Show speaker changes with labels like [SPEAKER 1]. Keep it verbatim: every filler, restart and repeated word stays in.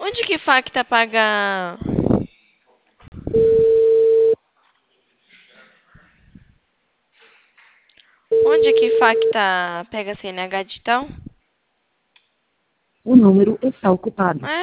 [SPEAKER 1] Onde que Facta paga... Onde que Facta pega C N H digital?
[SPEAKER 2] O número está ocupado.
[SPEAKER 1] É?